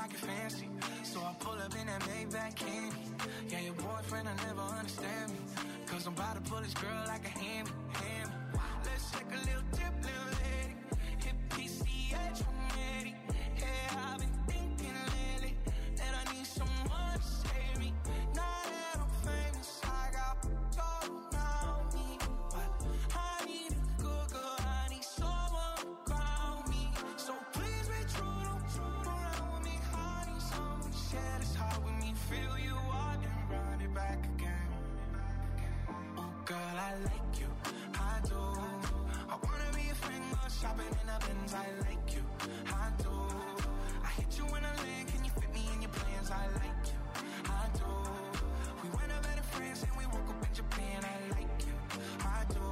pocket fancy. So I pull up in that Maybach candy. Yeah, your boyfriend will never understand me. Cause I'm about to pull this girl like a hammy. Let's take a little dip, little lady. Hit PCH from Eddie. Yeah, I've been thinking lately that I need someone to save me. Now that I'm famous, I got all around me. But I need a good girl, I need someone to ground me. So please be true, don't fool around with me. I need someone to share this heart with me. Feel you out and run it back again. Oh girl, I like you, I do. I wanna be a friend, go shopping in the Benz. I like you, I do. I hit you in a land, can you fit me in your plans? I like you, I do. We went up better friends and we woke up in Japan. I like you, I do,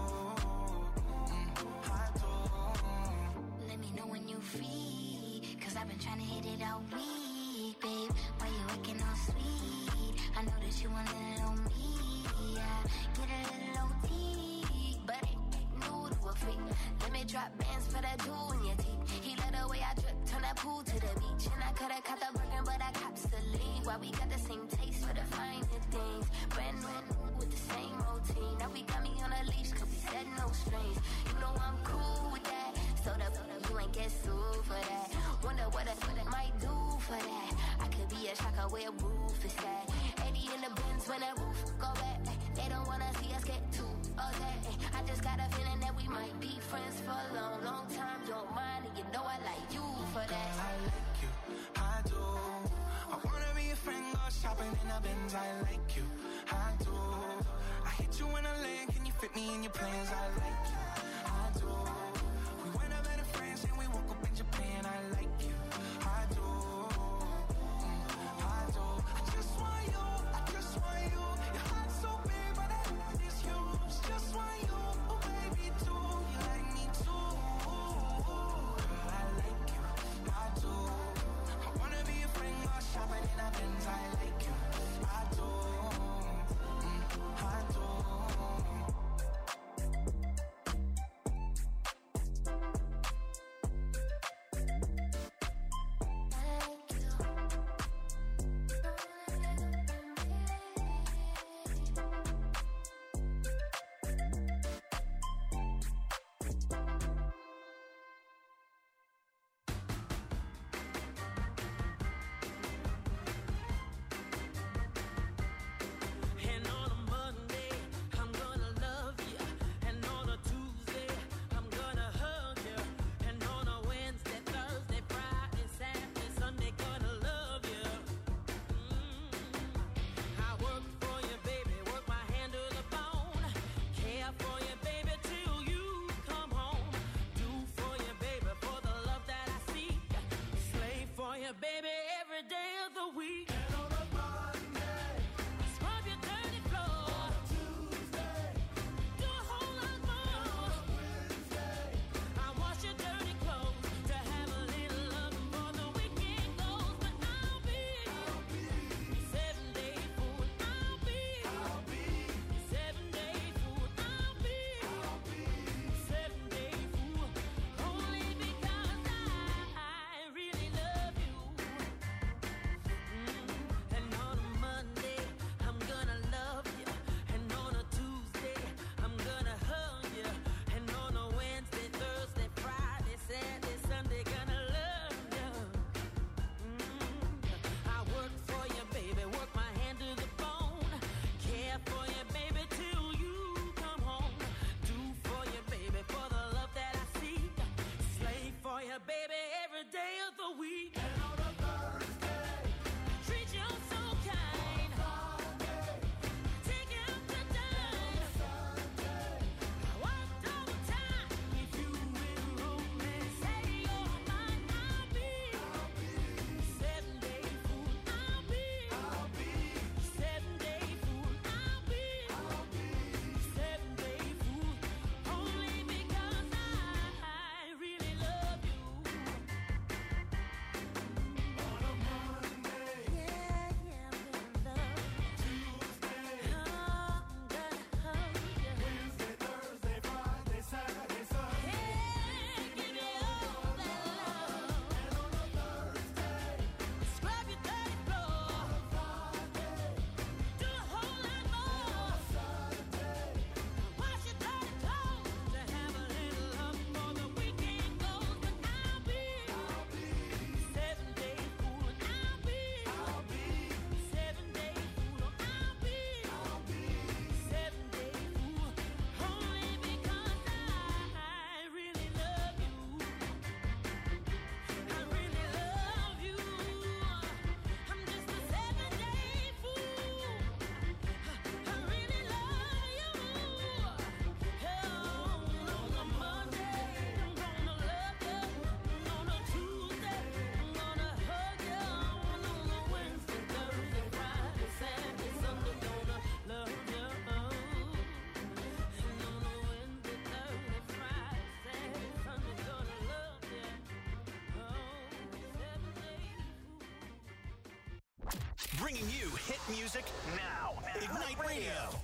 I do. Let me know when you free, cause I've been trying to hit it all week, babe. Why you acting all sweet? I know that you want it on me. Yeah, get a little OT, but ain't new to a freak. Let me drop bands for that jewel in your teeth. He let the way I drip, turn that pool to the beach. And I coulda caught the Birkin, but I cops the lead. Why we got the same taste for the finer things. Brand new with the same routine. Now we got me on a leash, cause we said no strings. You know I'm cool with that. So you ain't get sued for that. Wonder what I might do for that. I could be a shocker where roof is at. 80 in the bins when that roof go back. They don't wanna see us get too upset. I just got a feeling that we might be friends for a long, long time. You're mine and you know I like you for that. Girl, I like you, I do. I wanna be a friend, go shopping in the Benz. I like you, I do. I hit you in a land, can you fit me in your plans? I like you, I do. We went up better friends and we woke up in Japan. I like you, I do, I do. I just want you, I just want you. Your heart's so big, but I is yours. Just want you, oh baby, too. You like me too. Girl, I like you, I do. I wanna be a friend, go shopping in a Benz. I like you, I do, I do. Bringing you hit music now. Ignite Radio.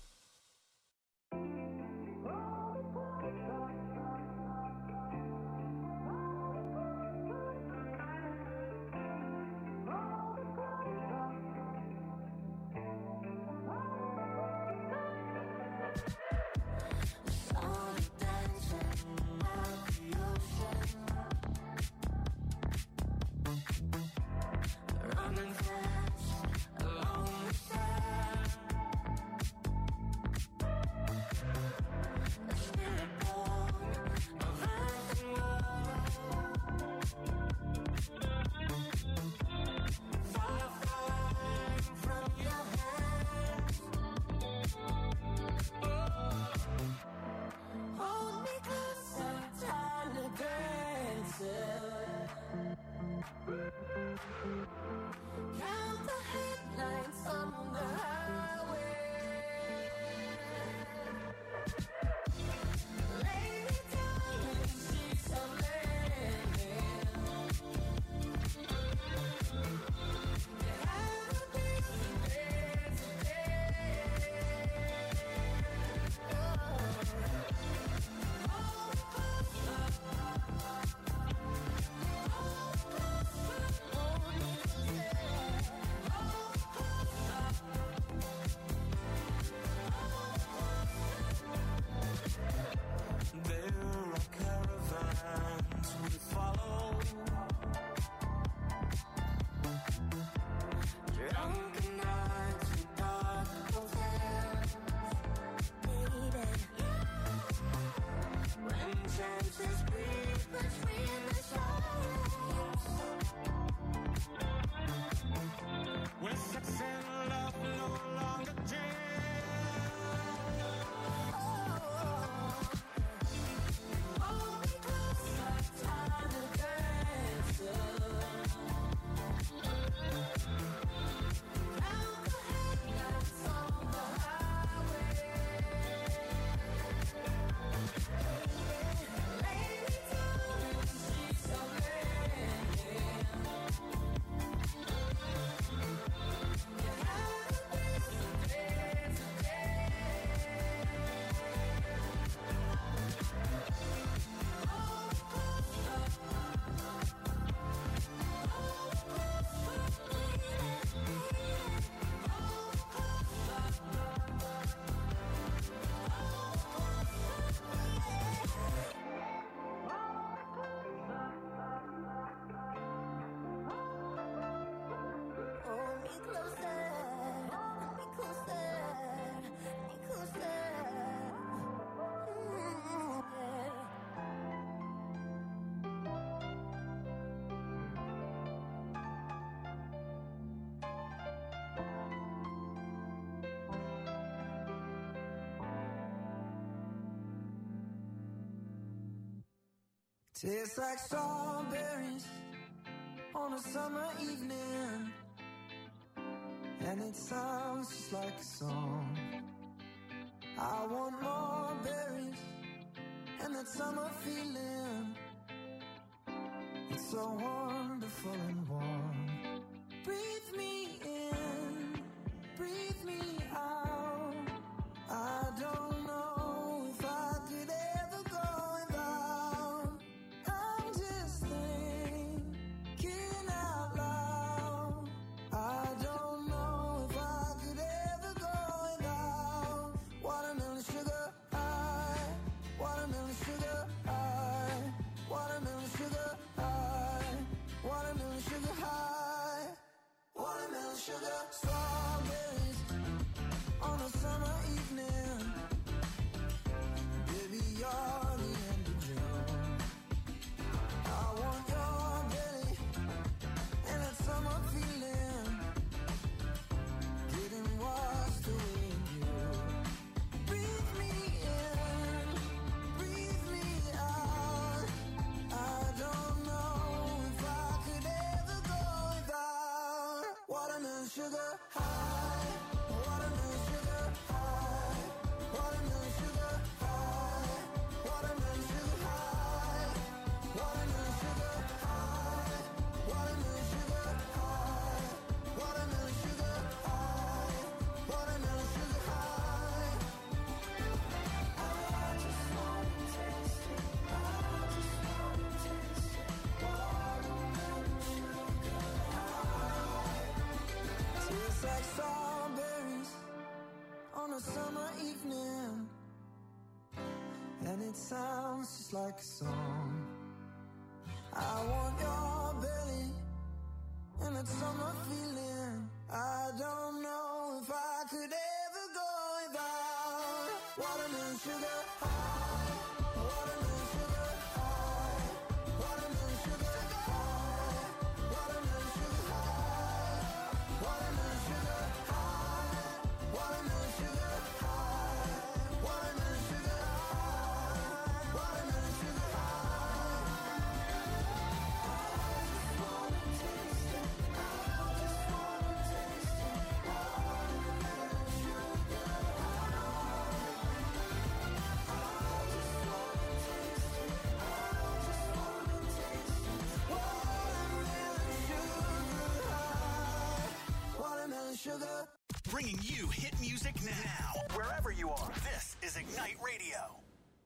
Tastes like strawberries on a summer evening, and it sounds just like a song. I want more berries and that summer feeling. It's so wonderful and warm. Breathe me in, breathe me out. I don't know if I could ever go without. I'm just thinking out loud. I don't know if I could ever go without. Watermelon sugar high, watermelon sugar high, watermelon sugar high, watermelon sugar high, watermelon sugar. Strawberries on a summer evening. Baby, you're the end of June. I want your belly and that summer feeling, getting washed away in you. Breathe me in, breathe me out. I don't know if I could ever go without. Watermelon sugar high, watermelon sugar high, watermelon sugar high, watermelon sugar high, watermelon sugar high, watermelon sugar high, watermelon sugar it sounds just like a song. I want your belly and that summer feeling. I don't know if I could ever go without watermelon sugar high, watermelon sugar high, watermelon sugar high, watermelon sugar high, watermelon sugar high, watermelon sugar high, watermelon sugar high, watermelon sugar high. Sugar. Bringing you hit music now, wherever you are. This is Ignite Radio.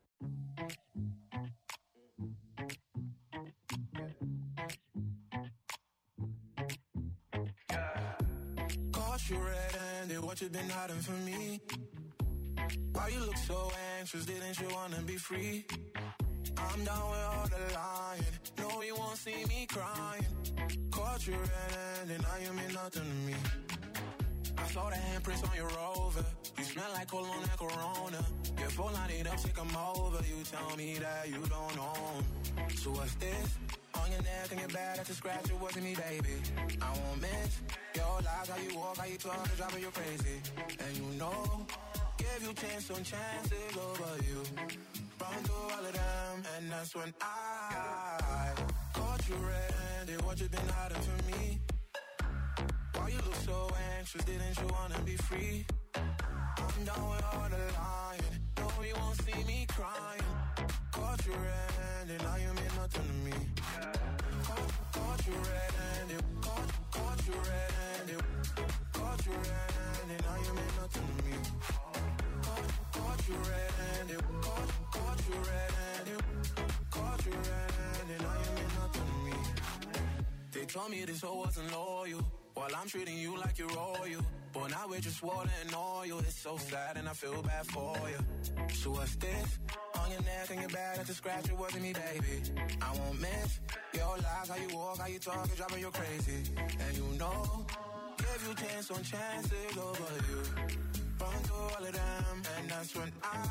Caught you red-handed, what you been hiding from me? Why you look so anxious, didn't you wanna be free? I'm down with all the lying, no you won't see me crying. Caught you red-handed, now you mean nothing to me. I saw the handprints on your Rover. You smell like cologne and Corona. Your phone line it up, take 'em over. You tell me that you don't own. So what's this? On your neck and your back, that's a scratch. It wasn't me, baby. I won't miss your lies, how you walk, how you talk, it's driving you crazy. And you know, give you chance on chances over you. Run through all of them, and that's when I caught you red-handed. What you been hiding from me? Why you look so anxious, didn't you wanna be free? I'm down with all the lying, no you won't see me crying. Caught you red-handed, now you mean nothing to me. Caught you red-handed, caught you red-handed, caught you red-handed, now you mean nothing to me. Caught you red-handed, caught you red-handed, caught you red-handed, now you mean nothing to me. They told me this hoe wasn't loyal, while I'm treating you like you're royal. But now we're just water and oil. It's so sad and I feel bad for you. So what's this? On your neck and your back, that's a scratch, it wasn't me, baby. I won't miss your lies, how you walk, how you talk, it's driving you crazy. And you know, give you chance on chances over you. Run through all of them, and that's when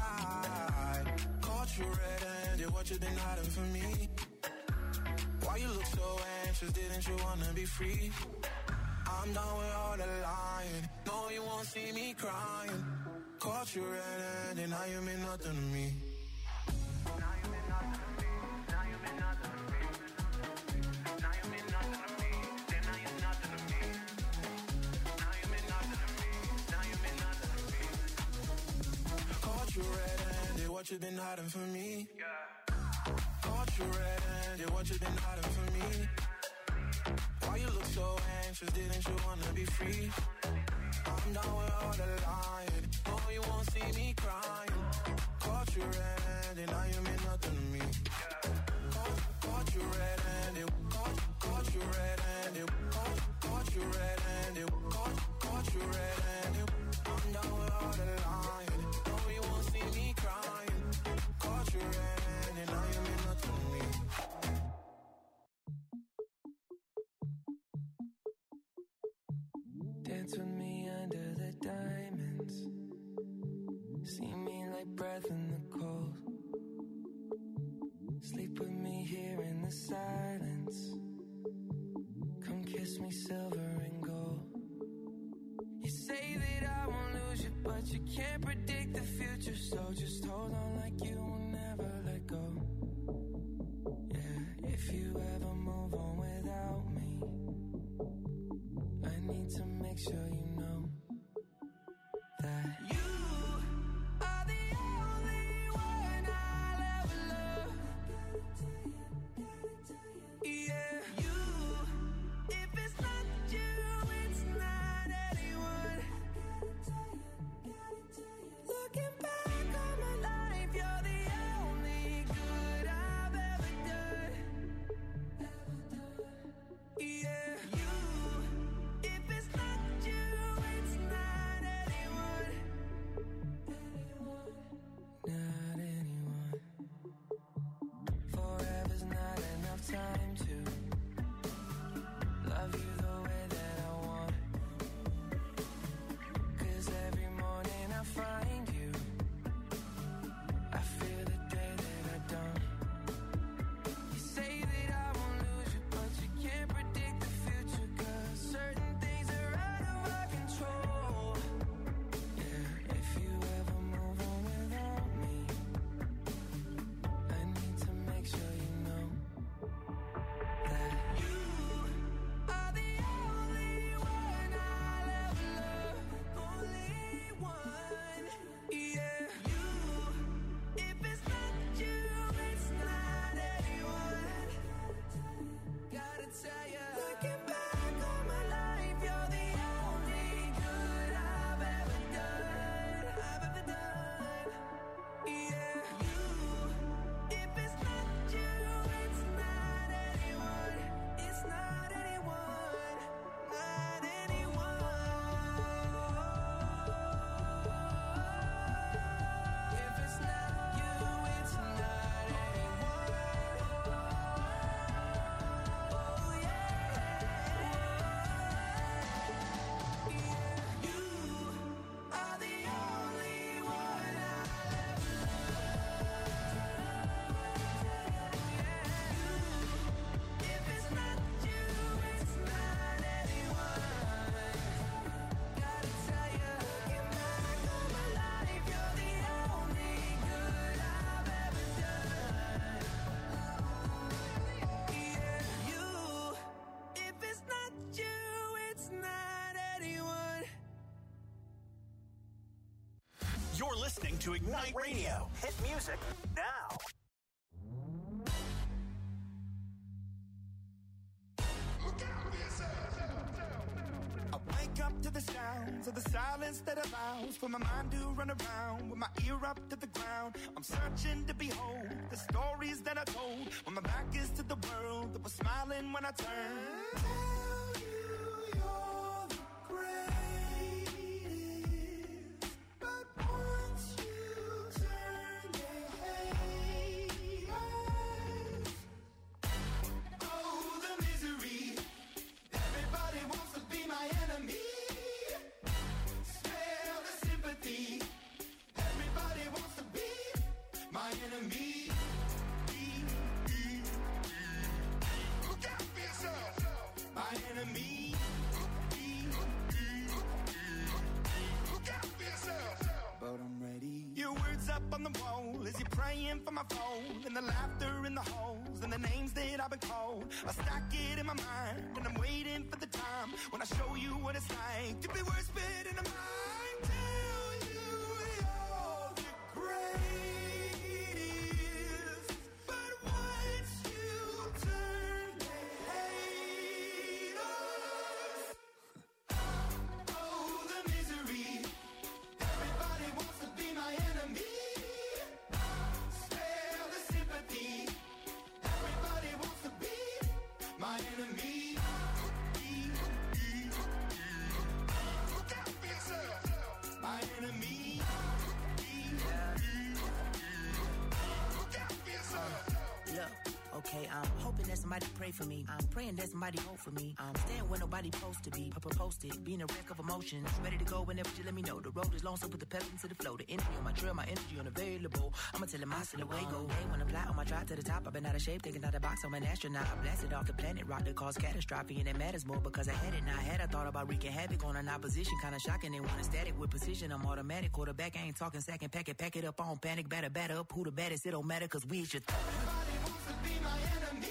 I caught you red-handed. What you been hiding from me? Why you look so anxious, didn't you wanna be free? I'm done with all the lying, no you won't see me crying. Caught you red-handed, now you mean nothing to me. Now you mean nothing to me, now you mean nothing to me. Now you mean nothing to me, then now you're nothing to me. Now you mean nothing to me, now you mean nothing to me. Caught you red-handed, what you been hiding from me? Caught you red-handed, what you been hiding from me? Why you look so anxious, didn't you wanna be free? I'm down with all the lying, no you won't see me crying. Caught you red-handed, now you mean nothing to me. Caught you red-handed, caught you red-handed, caught you red-handed, caught you red-handed. I'm down with all the lying, no you won't see me crying. Caught you red-handed, now you mean nothing to me. Dance with me under the diamonds. See me like breath in the cold. Sleep with me here in the silence. Come kiss me silver and gold. You say that I won't lose you, but you can't predict the future. So just hold on like you will never let go. Yeah, if you ever move on without me, I need to make sure you know that you are the only one I'll ever love. Yeah, you, if it's not you, it's not anyone. Looking back on my life, you're the only good I've ever done. Yeah, you, if it's not you, listening to Ignite Radio. Hit music now. I wake up to the sounds of the silence that allows for my mind to run around with my ear up to the ground. I'm searching to behold the stories that I told when my back is to the world that was smiling when I turned. Tell you you're the greatest, but once you turn, they hate us. Oh, the misery. Everybody wants to be my enemy. Smell the sympathy. Everybody wants to be my enemy. Look out for yourself. My enemy. Look out for yourself. But I'm ready. Your words up on the wall as you're praying for my phone, and the laughter in the halls and the names that I've been called. I stack it in my mind and I'm waiting for the time when I show you what it's like to be worse fit in a mind. Tell you you're the greatest, but once you turn, they hate us. Oh, the misery. Everybody wants to be my enemy. Spare the sympathy. Everybody wants to be my enemy. Look out for yourself. My enemy. Look out for yourself. Look, okay, I'm hoping that somebody pray for me. I'm praying that somebody hope for me. I'm staying where nobody supposed to be. Posted, being a wreck of emotions. Ready to go whenever you let me know. The road is long, so put the pedal into the flow. The energy on my trail, my energy unavailable. I'ma tell him I still away go. Hey, when I fly on my drive to the top, I've been out of shape, thinking out the box. I'm an astronaut. I blasted off the planet, rock that caused catastrophe, and it matters more because I had it. Now I had I thought about wreaking havoc on an opposition, kinda shocking. They want a static with precision. I'm automatic, quarterback. I ain't talking second pack it up on panic, batter up. Who the baddest? It don't matter, cause we should. Everybody wants to be my enemy.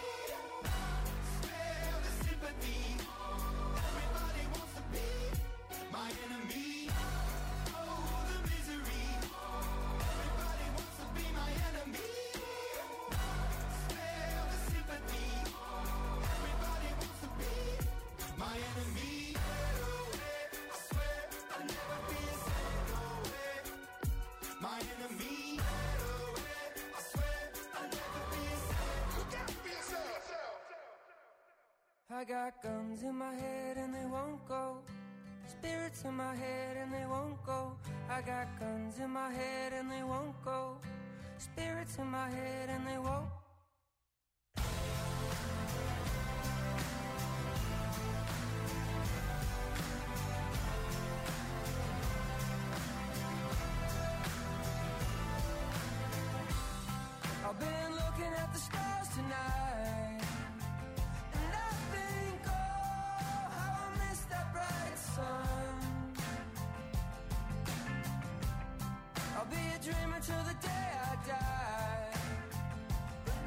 Spare the sympathy. Everybody wants to be my enemy. Oh, the misery. Everybody wants to be my enemy. Spare the sympathy. Everybody wants to be my enemy. I swear I'll never be a second away. My enemy. I swear I'll never be a second. Look out for yourself. I got guns in my head and they won't go. Spirits in my head and they won't go. I got guns in my head and they won't go. Spirits in my head and they won't. I've been looking at the stars tonight, and I think, oh, how I miss that bright sun. I'll be a dreamer till the day I die, but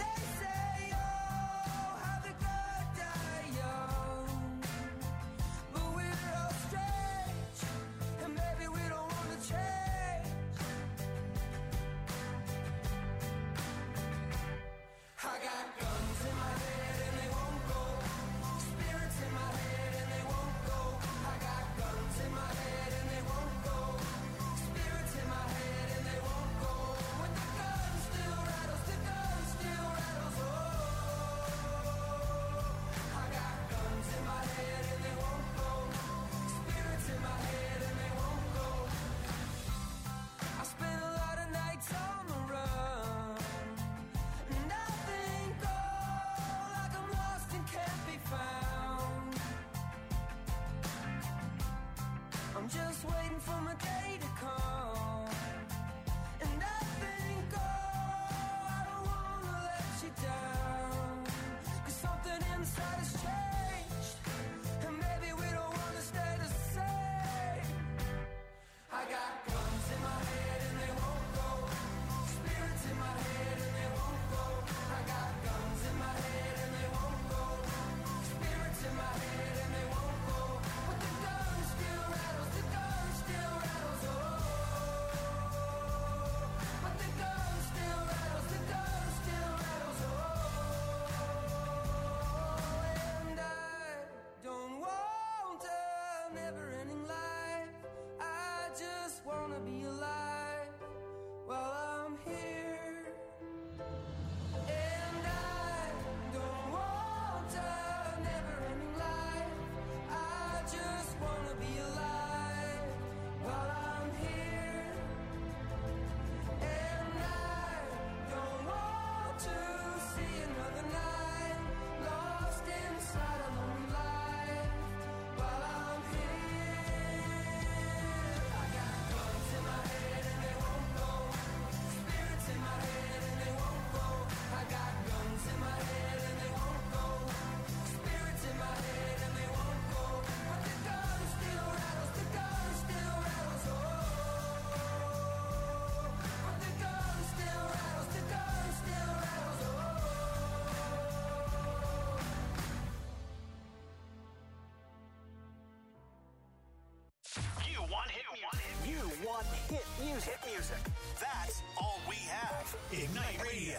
hit music. Hit music. That's all we have. Ignite Radio.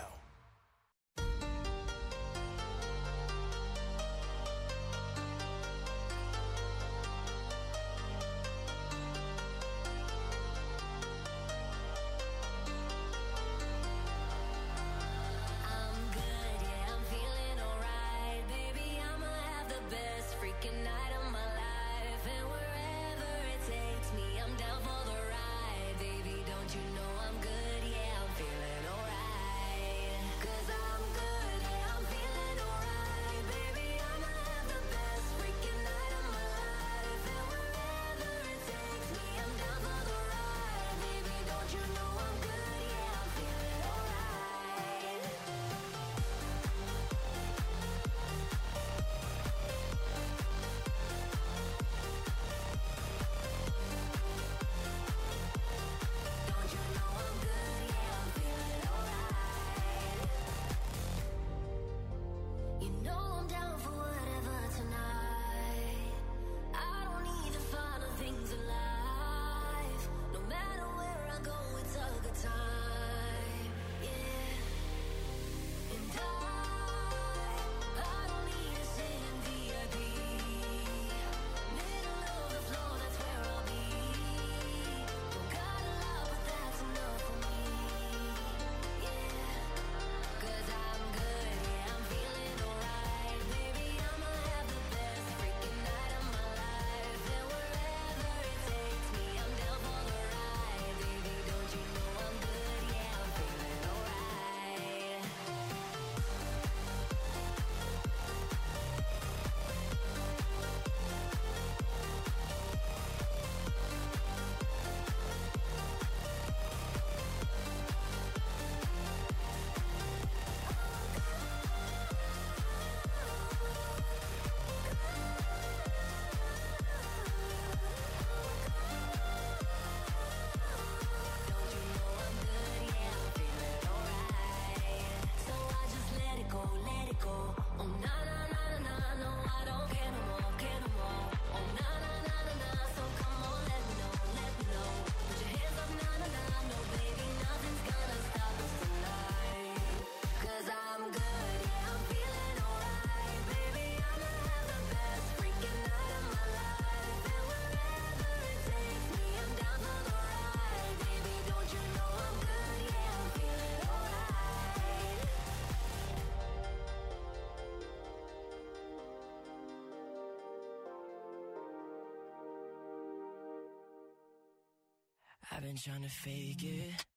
I've been trying to fake it,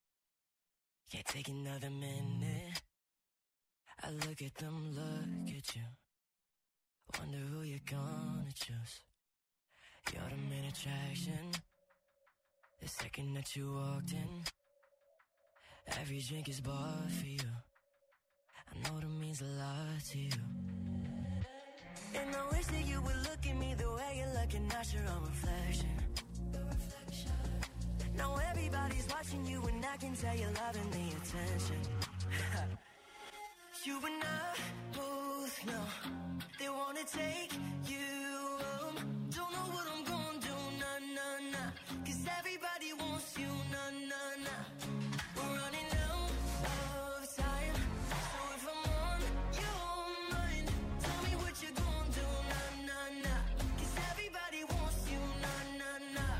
can't take another minute. I look at them, look at you, wonder who you're gonna choose. You're the main attraction, the second that you walked in. Every drink is bought for you, I know that means a lot to you. And I wish that you would look at me the way you're looking at your own reflection. Now everybody's watching you and I can tell you're loving the attention. You and I both know they wanna take you home. Don't know what I'm gonna do, nah, nah, nah. Cause everybody wants you, nah, nah, nah. We're running out of time, so if I'm on your mind, tell me what you're gonna do, nah, nah, nah. Cause everybody wants you, nah, nah, nah.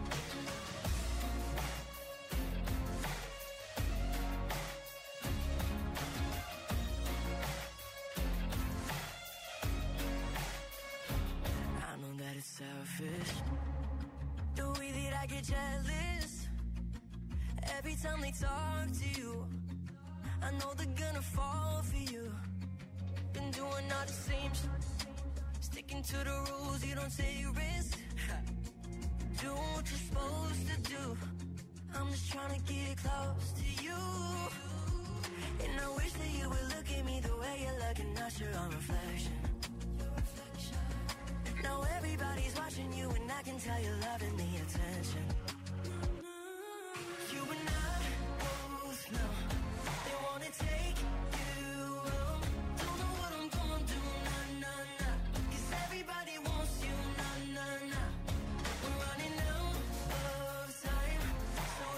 Selfish, the way that I get jealous every time they talk to you. I know they're gonna fall for you. Been doing all the same sticking to the rules, you don't take risks. Doing what you're supposed to do. I'm just trying to get close to you. And I wish that you would look at me the way you're looking at your own reflection. Now everybody's watching you and I can tell you're loving the attention. You and I both know they wanna take you home. Don't know what I'm gonna do, nah, nah, nah. Cause everybody wants you, nah, nah, nah. We're running out of time, so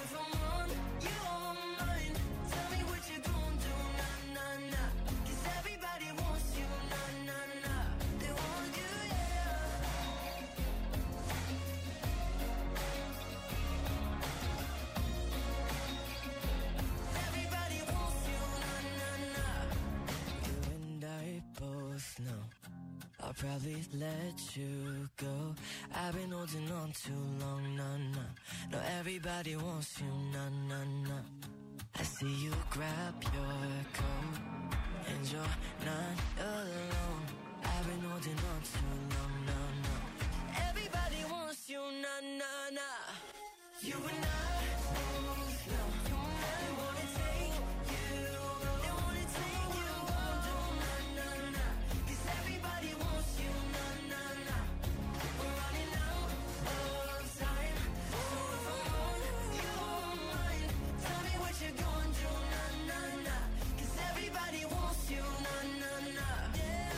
probably let you go. I've been holding on too long, nah, nah. No, everybody wants you, nah, nah, nah. I see you grab your coat and you're not alone. I've been holding on too long, nah, nah. Everybody wants you, nah, nah, nah. You and I both know they wanna take you, they wanna take you on, nah, nah, nah. 'Cause everybody wants you, nah, nah, nah. We're running out of time, so if I'm on your mind, tell me what you're going through, nah, nah, nah. 'Cause everybody wants you, nah, nah, nah. Yeah,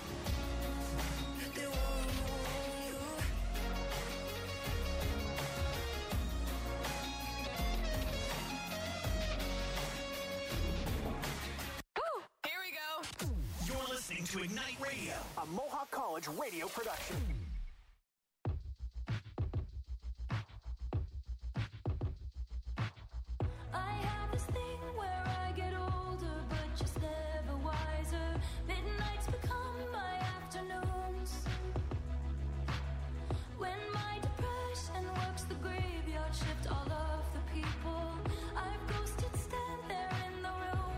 they want you. Here we go. You're listening to Ignite Radio, a Mohawk College radio production. I have this thing where I get older, but just never wiser. Midnights become my afternoons. When my depression works the graveyard shift, all of the people I've ghosted stand there in the room.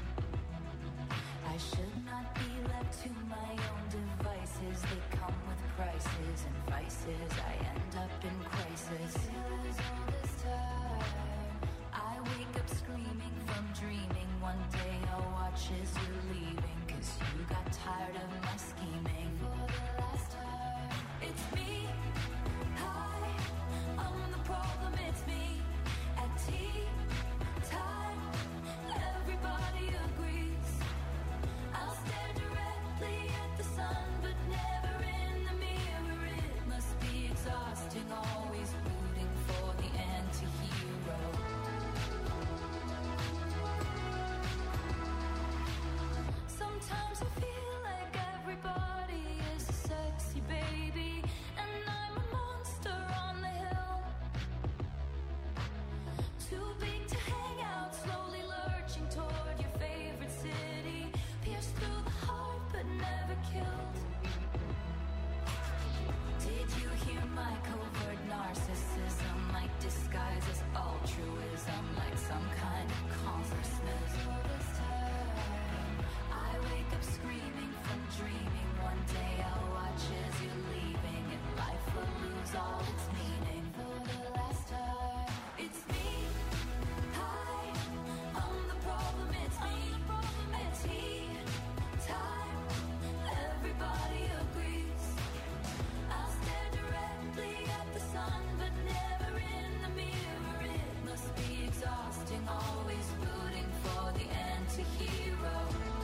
I should not be left to my own devices. They come with prices and vices. I end up in crisis. Still as all this time, I wake up screaming from dreaming. One day I'll watch as you're leaving, 'cause you got tired of my scheming. For the last time, it's me. Hi, I'm the problem, it's me. At tea time, everybody agrees. I'll stare directly at the sun, but never in the mirror. It must be exhausting, always rooting for the anti-hero. Sometimes I feel like everybody is a sexy baby, and I'm a monster on the hill. Too big to hang out, slowly lurching toward your favorite city. Pierced through the heart, but never killed. Did you hear my covert narcissism? Like disguise as altruism, like some kind of consciousness. All this time, I wake up screaming from dreaming. One day I'll watch as you're leaving, and life will lose all its meaning. For the last time, it's me. Hi, I'm the problem, it's me. At tea time, everybody agrees. I'll stare directly at the sun, but never in the mirror. It must be exhausting, always rooting for the anti-hero.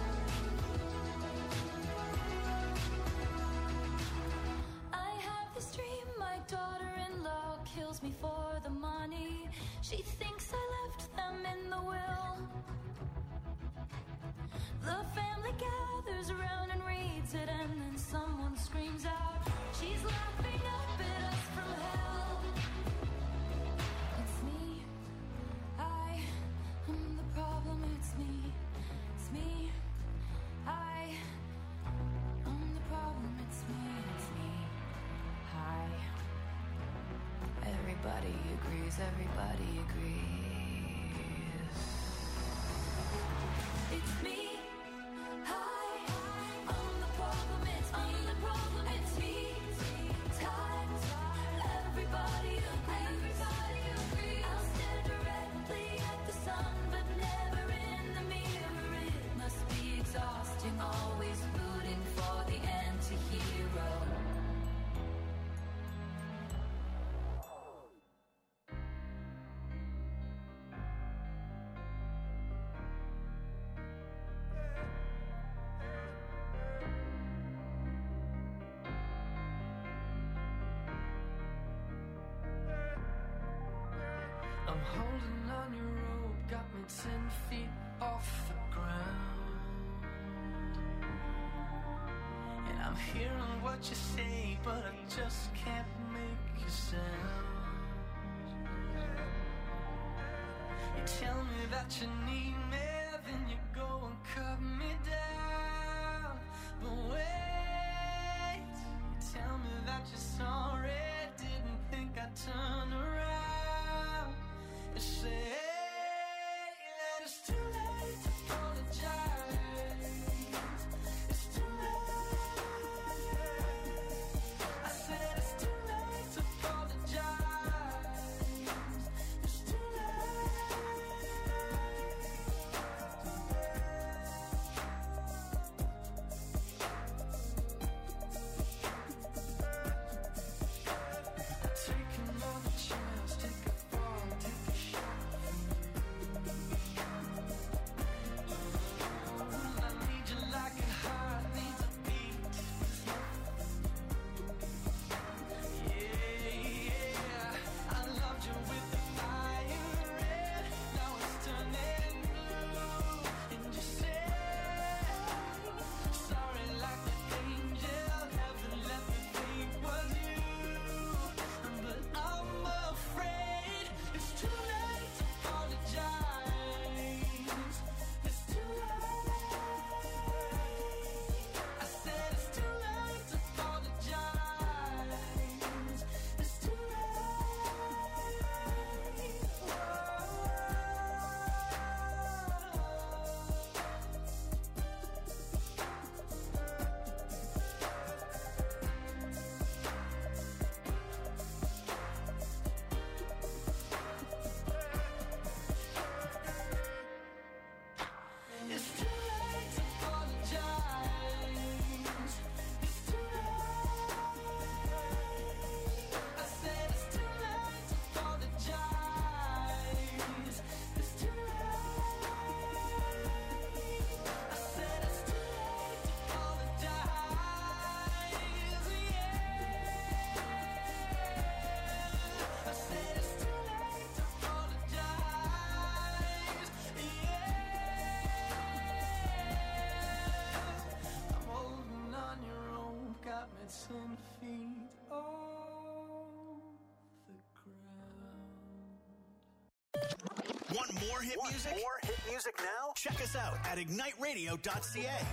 I have this dream, my daughter-in-law kills me for the money. She thinks I left them in the will. The family gathers around and reads it, and then someone screams out, she's laughing up at us from hell. It's me. I am the problem, it's me. It's me. I am the problem, it's me. It's me. Hi. Everybody agrees, everybody agrees. It's me. Hi, I'm the problem, it's me. I'm the problem, it's me. Time, everybody agrees. I'll stare directly at the sun, but never in the mirror. It must be exhausting, always rooting for the anti-hero. I'm holding on your rope, got me 10 feet off the ground. And I'm hearing what you say, but I just can't make a sound. You tell me that you need me, then you go and cut me down. But wait feet off the ground. Want more hit music? More hit music now? Check us out at igniteradio.ca.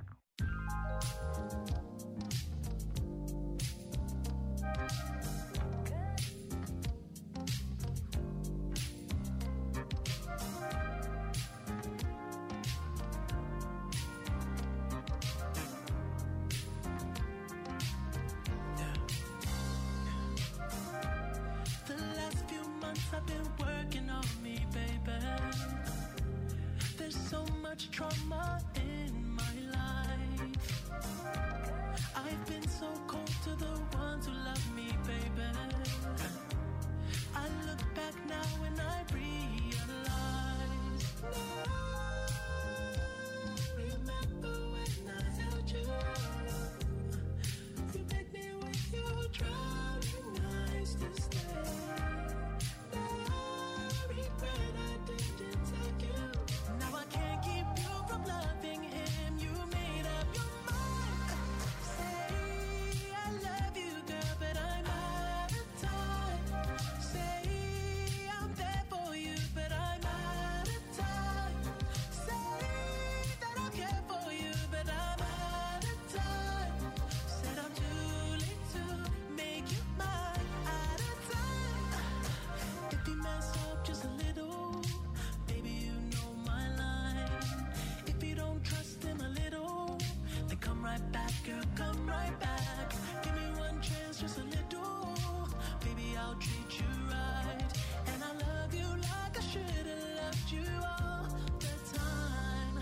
I've been working on me, baby. There's so much trauma in my life. I've been so cold to the ones who love me, baby. I look back now and I realize. Remember when I held you? You begged me with your drowning eyes to stay. Now I can't keep you from loving him. You made up your mind. Say I love you, girl, but I'm out of time. Say I'm there for you, but I'm out of time. Say that I care for you, but I'm out of time. Said I'm too late to make you mine. Out of time. If you mess up just a little, baby, you know my line. If you don't trust him a little, then come right back, girl, come right back. Give me one chance, just a little. Baby, I'll treat you right. And I love you like I should have loved you all the time.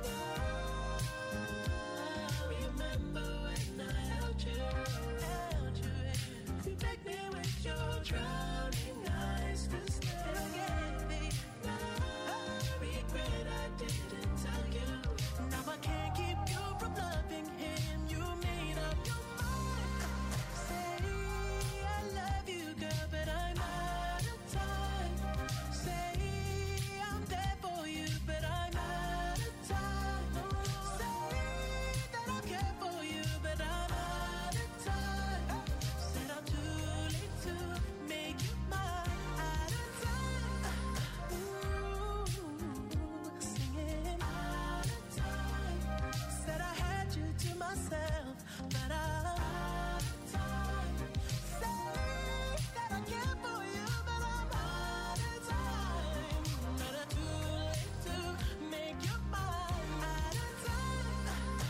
Now, remember when I held you? You begged me with your drowning eyes to stay. Regret I didn't tell you. Now I can't keep you from loving him. You made up your mind. Say I love you, girl, but I'm out of time. Say I'm there for you, but I'm out of time. Say that I care for you, but I'm out of time. Said I'm too late to make you mine. Out of time. Singing out of time. Said I had you to myself, but I'm out of time. Say that I care for you, but I'm out of time. But I'm too late to make you mine. Out of time.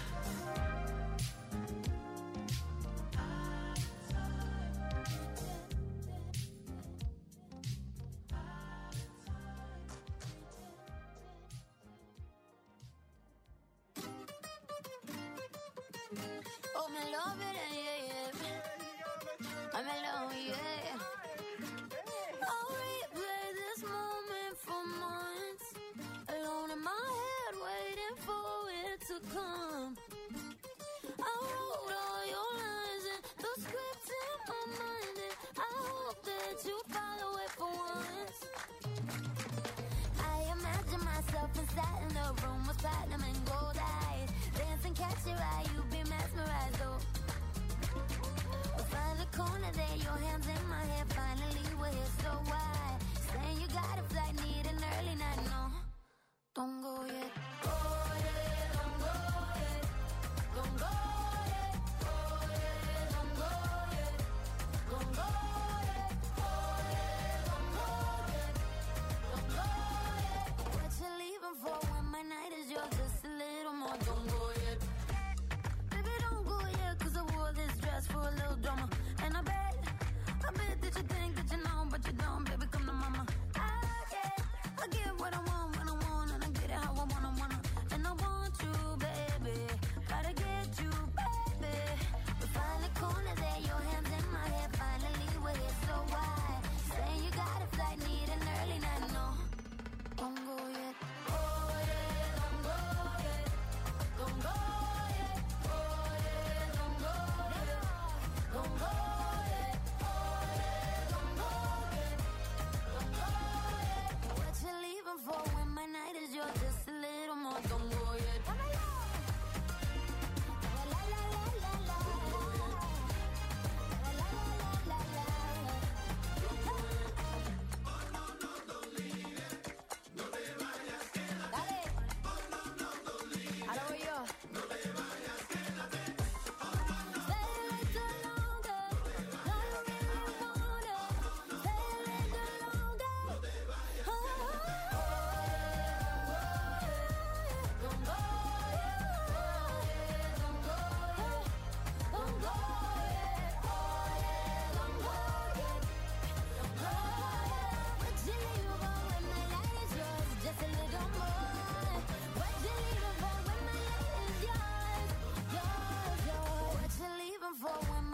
Oh, me love it, yeah, yeah. I'm alone, yeah. I'll replay this moment for months. Alone in my head, waiting for it to come. I wrote all your lines and the script in my mind, and I hope that you follow it for once. I imagine myself inside in a room with platinum and gold eyes. Dancing, catch your eye, you be mesmerized, oh. Find the corner there, your hands in my hair. Finally, we're here, so why? Saying you got a flight, need an early night, no. Don't go yet. Go yet, don't go yet. Don't go yet. Go yet, don't go yet. Don't go yet. Go yet, don't go yet. Don't go yet. What you leaving for when my night is yours? Just a little more. Don't go yet. Baby, don't go yet, 'cause I wore this dress for a little drama. And I bet that you think that you know, but you don't, baby, come to mama. I get what I want when I want, and I get it how I wanna.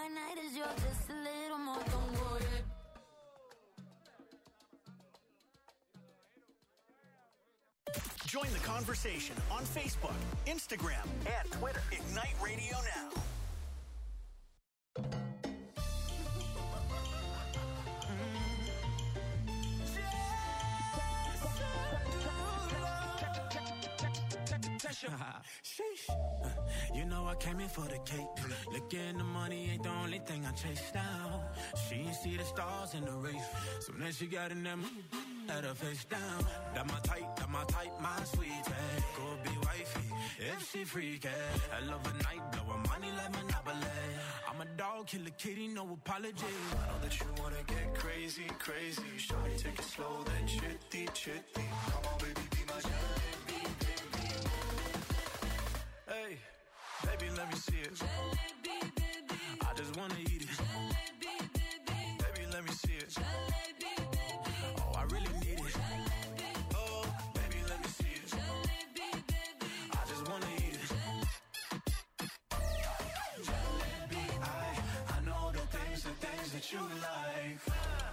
night is yours, just a little more, don't worry. Join the conversation on Facebook, Instagram, and Twitter. Ignite Radio Now. Sheesh. You know I came in for the cake. Looking the money ain't the only thing I chase down. She ain't see the stars in the race. So then she got in them, had her face down. That my type, my sweetie. Go be wifey, if she freaky. I love a night, blow her money like Monopoly. I'm a dog, kill a kitty, no apology. I know that you wanna get crazy, crazy. Shawty, take it slow, then chitty, chitty. Come on, baby, be my jalebi, baby. Hey, baby, let me see it. Jalebi, baby. I just wanna eat it. Jalebi, baby. Baby, let me see it. Jalebi, baby. Oh, I really need it. Jalebi. Oh, baby, let me see it. Jalebi, baby. I just wanna eat it. Jalebi, I know the things that you like.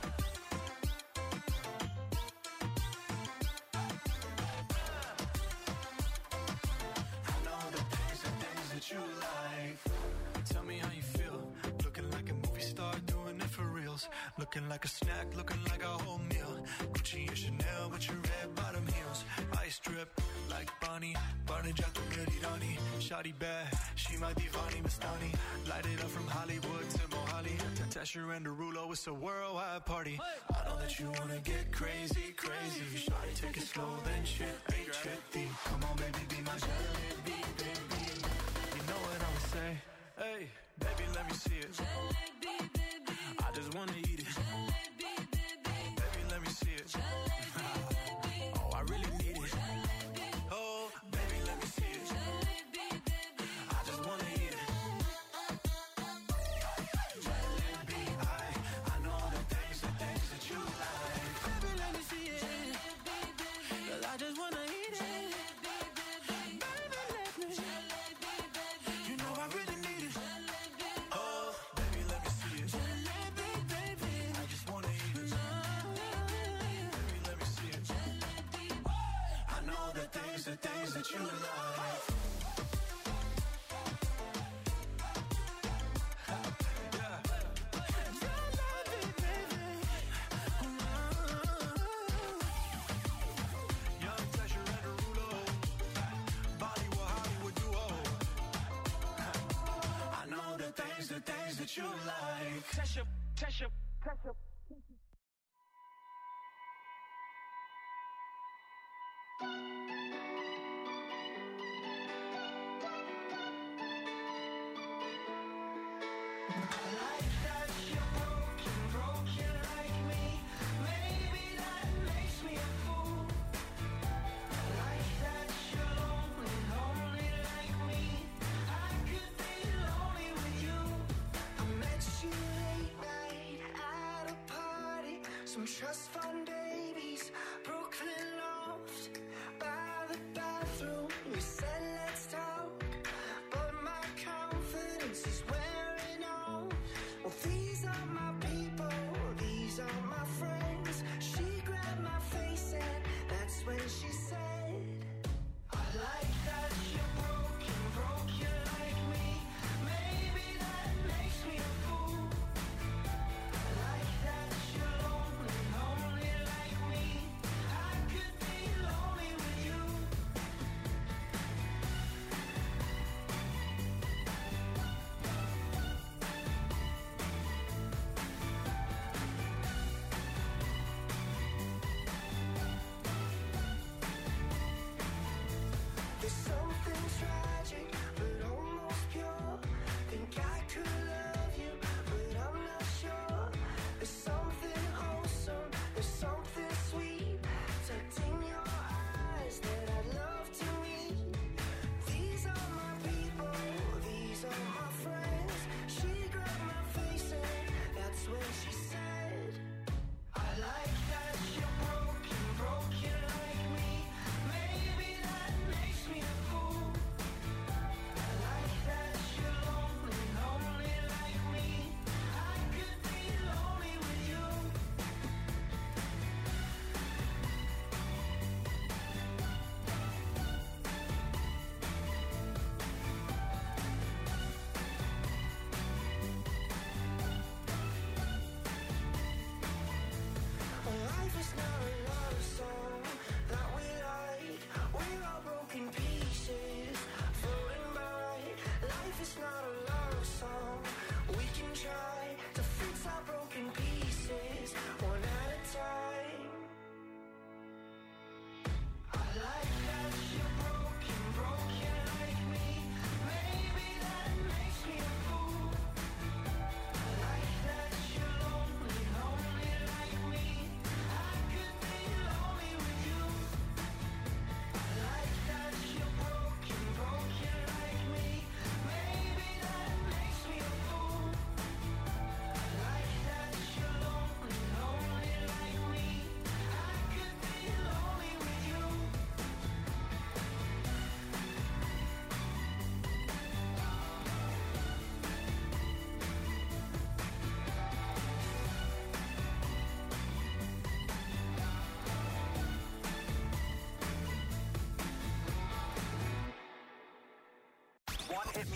You like. Tell me how you feel. Looking like a movie star, doing it for reals. Looking like a snack, looking like a whole meal. Gucci and Chanel with your red bottom heels. Ice drip like Bonnie, Barney Jack the Merirani. Shawty bad, she my divani Mastani. Light it up from Hollywood to Mohali. Tesher and Derulo, it's a worldwide party. I know that you wanna get crazy, crazy. Shawty, take it slow, then chitty, chitty. Come on, baby, be my jalebi, baby. Know what I'ma say? Hey, baby, let me see it. Jalebi, baby. I just wanna eat it. Jalebi, baby. Baby, let me see it. Jalebi, baby. Oh, I really need it. Jalebi. Oh, baby, let me see it. Jalebi, baby. I just wanna eat it. Jalebi, I know the things that you like. Baby, let me see it. Jalebi, baby. 'Cause I just wanna eat it. The things that you like. Young Tesher and Derulo, Bollywood, Hollywood duo. I know the things that you like. Tesher. Trust fund babies, Brooklyn loft, by the bathroom. We said let's talk, but my confidence is wearing off. Well, these are my people, these are my friends. She grabbed my face and that's when she said, I like that you're broken like me. Maybe that makes me a fool. I like that you're lonely like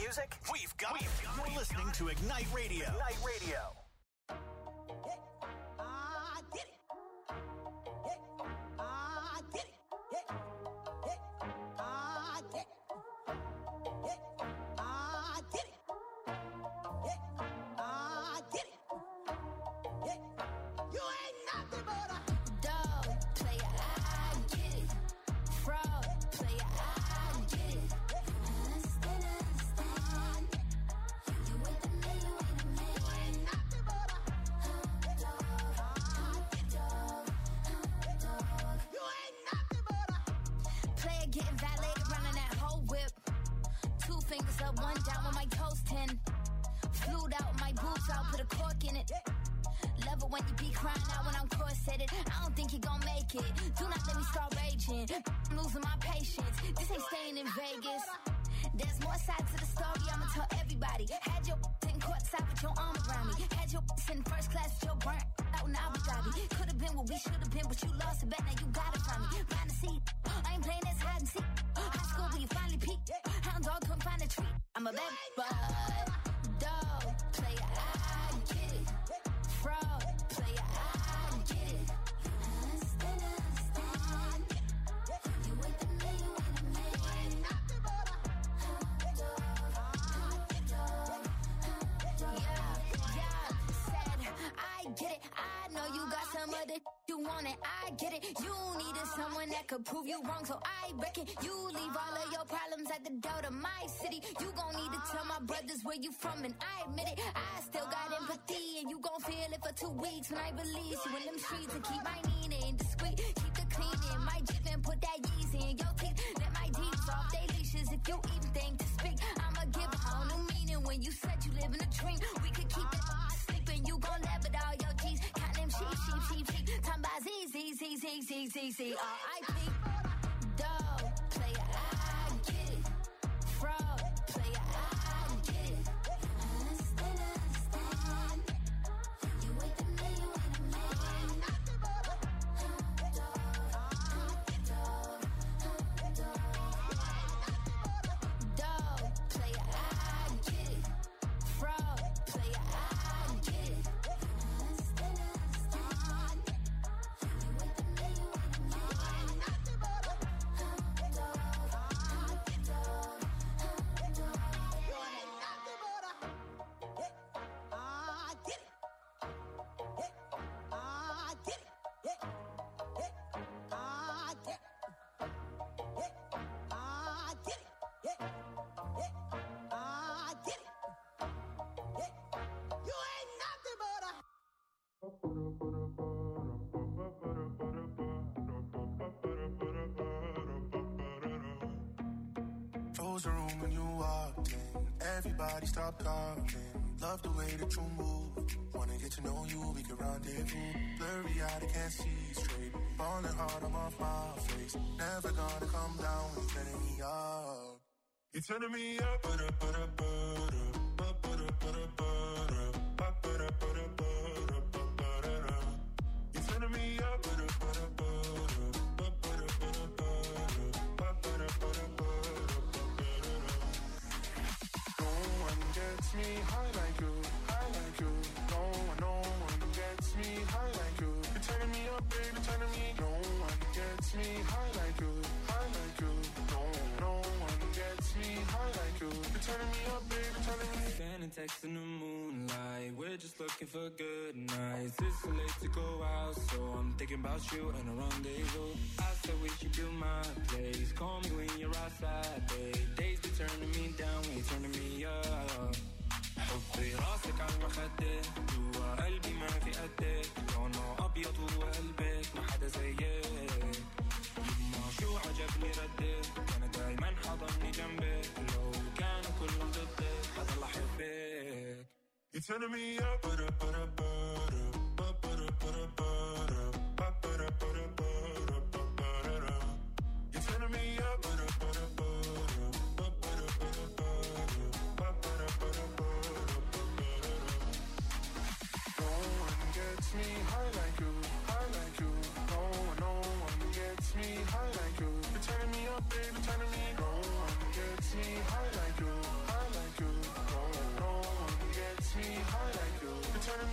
music? We've got it. You're listening to Ignite Radio. Ignite Radio. Could prove you wrong, so I reckon you leave all of your problems at the door to my city. You gon' need to tell my brothers where you from, and I admit it. I still got empathy, and you gon' feel it for 2 weeks when I release you in them streets. And keep my Nina discreet, keep the clean in my Jeep and put that Yeezy in your teeth. Let my D's off they leashes if you even think to speak. I'ma give a whole new meaning when you said you live in a dream. We could keep it sleeping, you gon' laugh at all your G's. Count them sheep. Time by Z, R.I.P. Dog, player, I get it. Fraud, player, I get it. Understand. You wait a minute. Dog, player, I get it. Fraud, player, I get it. Close the room when you walked in. Everybody stop talking. Love the way that you move. Wanna get to know you, we can rendezvous. Blurry eyed, I can't see straight. Falling hard, I'm off my face. Never gonna come down when you're turning me up. You're turning me up, You're turning me up, gets me high like you. No one gets me high like you. You're turning me up, baby, turning me. No one gets me high like you. No one gets me high like you. You're turning me up, baby, turning me. Sending texts in the moonlight. We're just looking for good nights. It's so late to go out, so I'm thinking about you and a rendezvous. I said we should do my place. Call me when you're outside, babe. Days be turning me down when you're turning me up. حطي راسك على المخدة جوا قلبي ما في قدك لونه أبيض وقلبك ما حدا زيك يما شو عجبني ردك أنا دايما حضني جنبك لو كانوا كلهم ضدك حضل أحبك You're turning me up, You're turning me up, gets me high like you. No one gets me high like you. You're turning me up, baby, turning me. No one gets me high like you.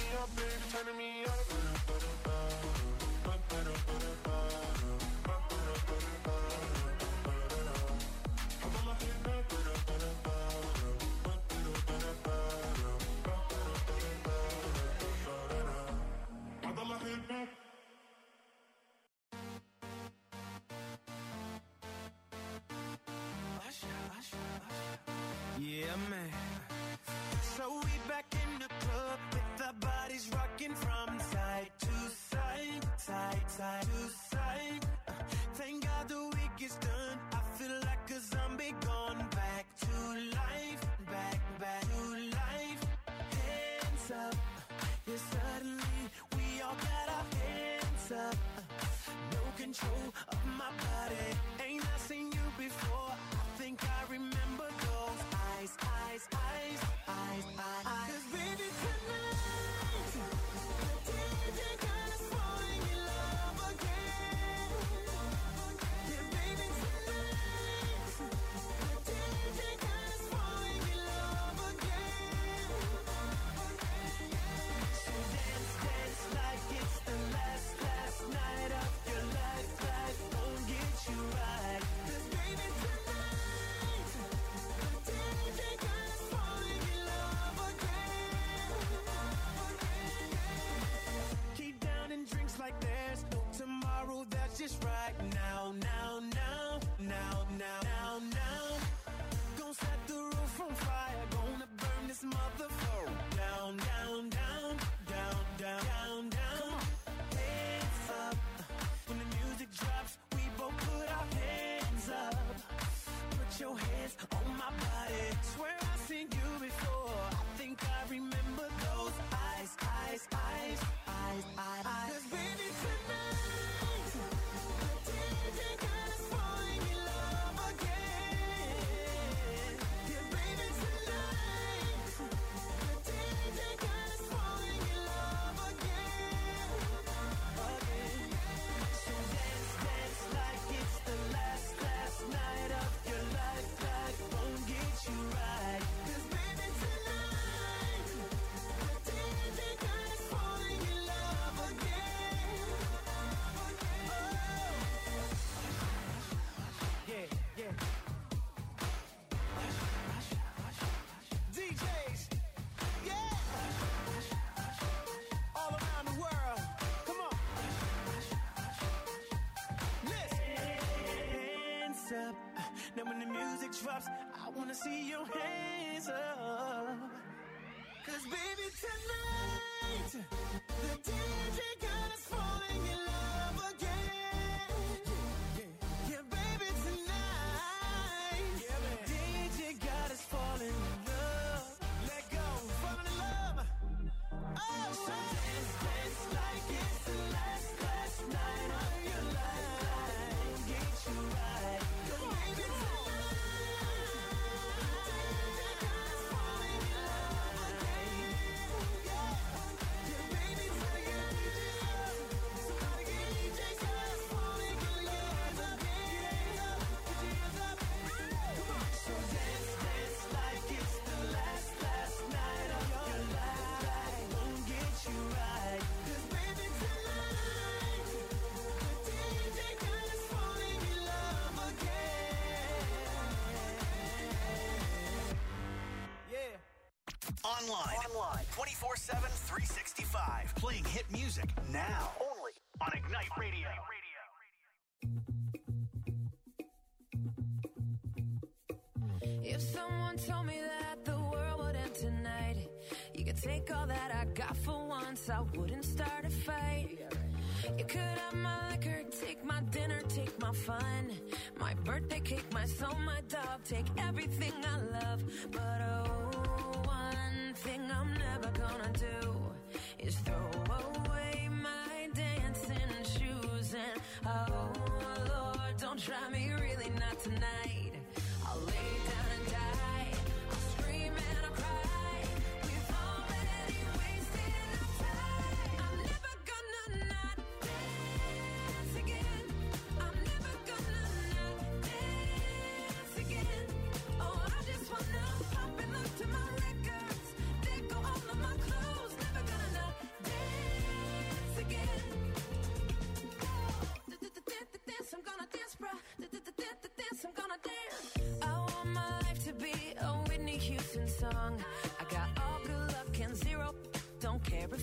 up, baby, turning me up. Yeah, man. So we back in the club with our bodies rocking from side to side, side, side to side. Thank God the week is done. I feel like a zombie gone back to life, back to life. Hands up, yeah, suddenly we all got our hands up. No control of my body. Ain't I seen you before? I think I remember those eyes, eyes, eyes, eyes, eyes. 'Cause baby, tonight the DJ got us falling in love again. Yeah, baby, tonight the DJ got us falling in love again. So dance, dance like it's the last night of your life. Life won't get you right. 'Cause baby, tonight the DJ got us falling in love again. Keep downing drinks like there's no tomorrow. That's just right now, now, now, now, now, now, now. Gonna set the roof on fire. Gonna burn this motherfucker down, down, down, down, down, down, down. Hands up. When the music drops, we both put our hands up. Put your hands on my body. Swear I've seen you before. I think I remember those eyes, eyes, eyes, eyes, eyes. 'Cause baby, tonight the DJ got us falling in love again. Yeah, baby, tonight the DJ got us falling in love again. Again. So dance, dance like it's the last night of your life. Life won't get you right. 'Cause baby, tonight the DJ got us falling in love again. Oh. Yeah, yeah. DJs, yeah. All around the world. Come on. Listen. Hands up. Now when the music drops, I wanna see your hands up. 'Cause baby, tonight the DJ got us falling in love again. Yeah, baby, tonight DJ got us falling in love. Let go, fall in love. Oh, so dance, dance like it's the last night of your life. Get you right. 'Cause baby, Online. 24/7, 365. Playing hit music now. Only on Ignite Radio. If someone told me that the world would end tonight, you could take all that I got for once, I wouldn't start a fight. You could have my liquor, take my dinner, take my fun, my birthday cake, my soul, my dog, take everything I love. But one thing I'm never gonna do is throw away my dancing shoes. And oh Lord, don't try me, really not tonight. I'll lay down and die, I'll scream and I'll cry. We've already wasted our time. I'm never gonna not dance again. I'm never gonna not dance again. Oh, I just wanna pop and look to my records. They go all of my clothes. song. I got all good luck and zero. Don't care if